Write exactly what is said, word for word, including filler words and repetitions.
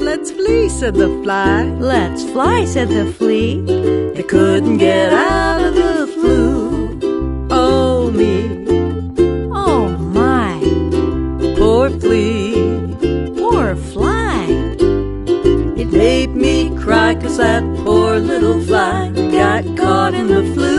Let's flee, said the fly. Let's fly, said the flea. They couldn't get out of the flue. Oh me, Oh my, poor flea. poor fly. It made me cry 'cause that poor little fly got caught in the flue.